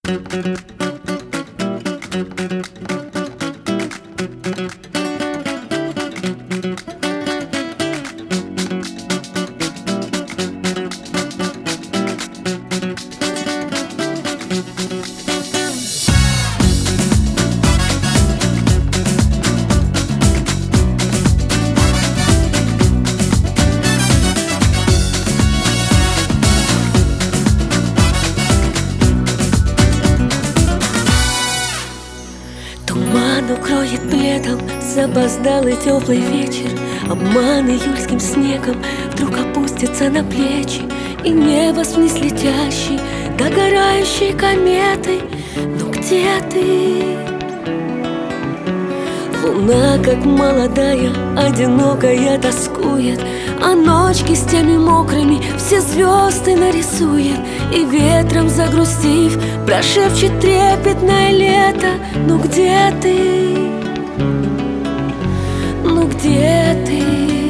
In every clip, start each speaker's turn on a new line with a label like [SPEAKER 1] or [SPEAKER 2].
[SPEAKER 1] Туман укроет пледом запоздалый теплый вечер. Обман июльским снегом вдруг опустится на плечи, и небо вниз летящий, догорающей кометой. Ну где ты? Луна, как молодая, одинокая, тоскует, а ночь кистями мокрыми все звезды нарисует. И ветром загрустив, прошепчет трепетное лето. Ну где ты? Ну где ты?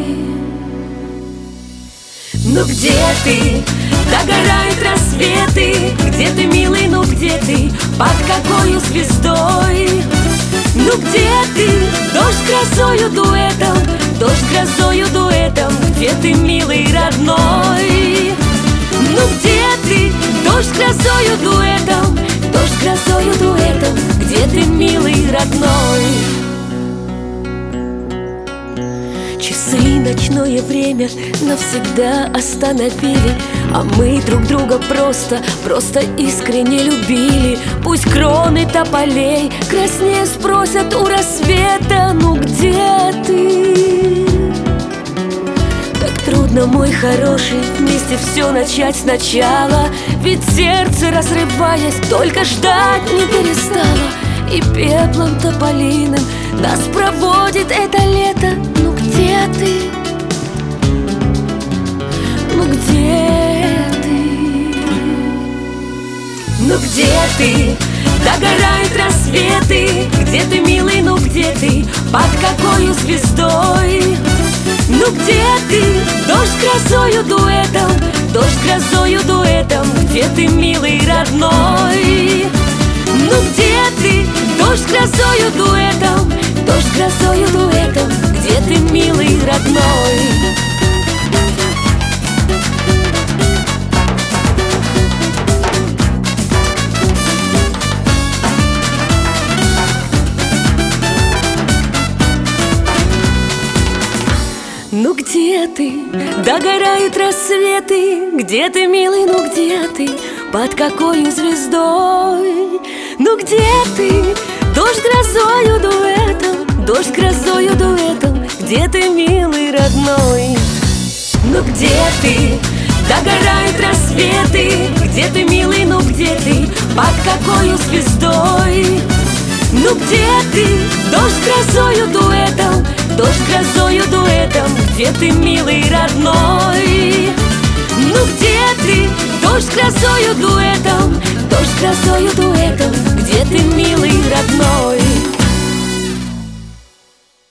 [SPEAKER 1] Ну где ты? Догорают рассветы. Где ты, милый, ну где ты? Под какою звездой? Ну где ты? Дождь грозою дуэтом, дождь грозою дуэтом. Где ты, милый, родной? Ну где ты? Дождь грозою дуэтом, дождь грозою дуэтом. Где ты, милый, родной? Часы ночное время навсегда остановили, а мы друг друга просто искренне любили. Пусть кроны тополей краснее спросят у рассвета. Ну где ты? Так трудно, мой хороший, вместе все начать сначала. Ведь сердце, разрываясь, только ждать не перестало. И пеплом тополиным нас проводит это лето. Ну где ты? Ну где ты? Ну где ты? Догорают рассветы. Где ты, милый, ну где ты? Под какою звездой? Ну где ты? Дождь грозою дуэтом, дождь грозою дуэтом. Где ты, милый, родной? Ну где ты? Дождь грозою дуэтом, дождь грозою дуэтом. Где ты, милый, родной? Ну где ты? Догорают рассветы. Где ты, милый, ну где ты? Под какою звездой? Ну где ты? Дождь грозою дуэтом, дождь грозою дуэтом. Где ты, милый, родной? Ну где ты? Догорают рассветы. Где ты, милый, ну где ты? Под какою звездой? Ну где ты? Дождь грозою дуэтом, дождь грозою дуэтом. Где ты, милый, родной? Ну где ты? Дождь грозою дуэтом, дождь грозою дуэтом. Где ты, милый, родной?